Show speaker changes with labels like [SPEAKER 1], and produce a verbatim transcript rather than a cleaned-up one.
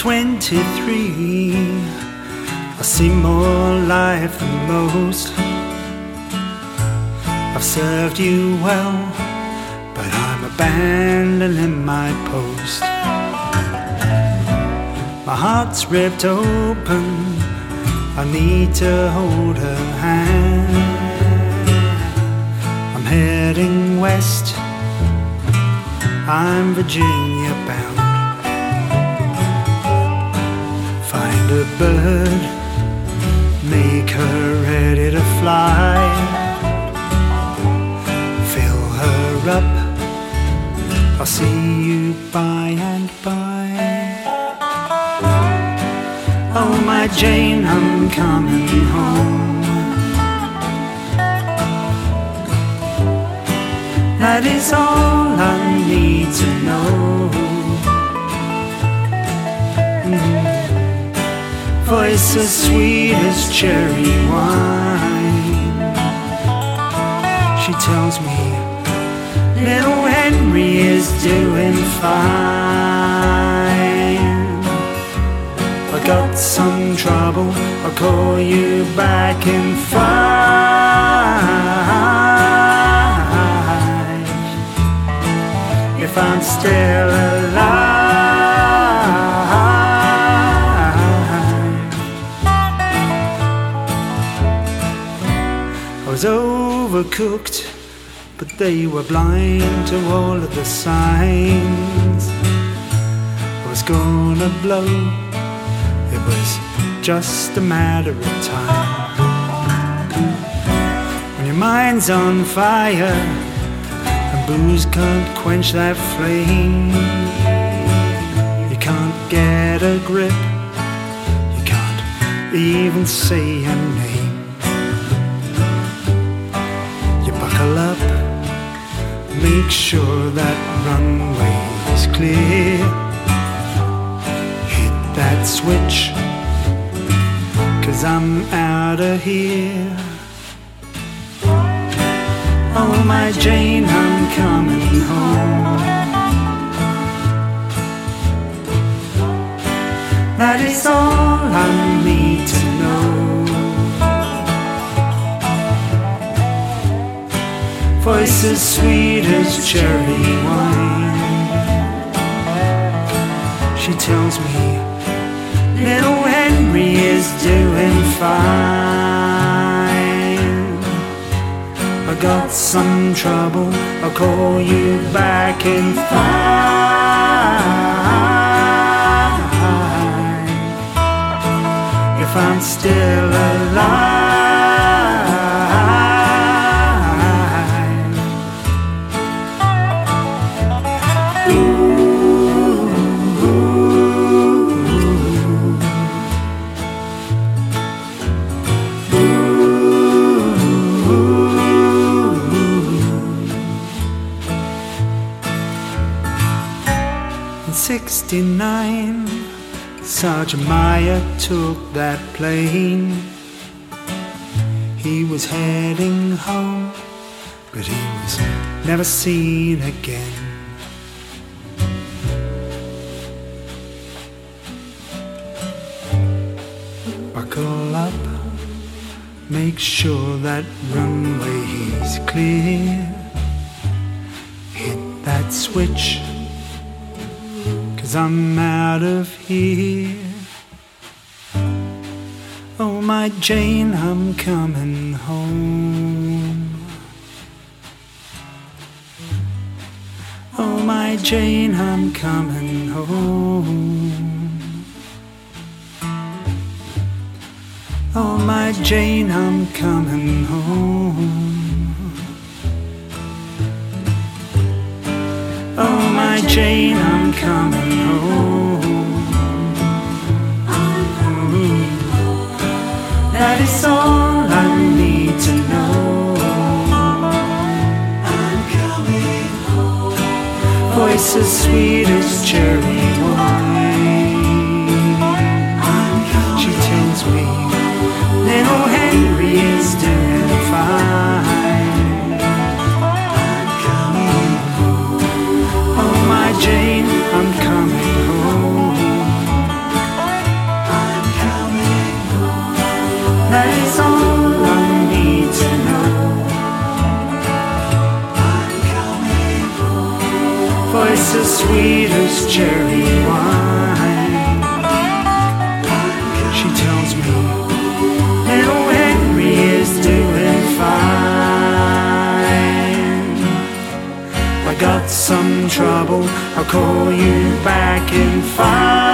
[SPEAKER 1] twenty-three, I see more life than most. I've served you well, but I'm abandoning my post. My heart's ripped open, I need to hold her hand. I'm heading west, I'm Virginia bound. Find a bird, make her ready to fly. Fill her up, I'll see you by and by. Oh my Jane, I'm coming home. That is all I need to know. Mm. Voice as sweet as cherry wine. She tells me little Henry is doing fine. I got some trouble, I'll call you back in five. If I'm still alive. I was overcooked, but they were blind to all of the signs. I was gonna blow, it was just a matter of time. When your mind's on fire and booze can't quench that flame, you can't get a grip, you can't even say a name. You buckle up, make sure that runway is clear. Hit that switch, 'cause I'm out of here. Oh my Jane, I'm coming home. That is all I need to know. Voice as sweet as cherry wine. She tells me little Henry is doing fine. I got some trouble, I'll call you back in five. If I'm still alive. sixty-nine, Sergeant Meyer took that plane. He was heading home, but he was never seen again. Buckle up, make sure that runway is clear. Hit that switch, 'cause I'm out of here. Oh my Jane, I'm coming home. Oh my Jane, I'm coming home. Oh my Jane, I'm coming home. Oh my Jane, I'm coming home. That is all I need to know. I'm coming home. Voice as sweet as cherry wine. I'm coming. She tells me little Henry is doing fine. I'm coming home. Oh my Jane, I'm coming home. sweet as cherry wine. She tells me little Henry is doing fine. I got some trouble, I'll call you back in five.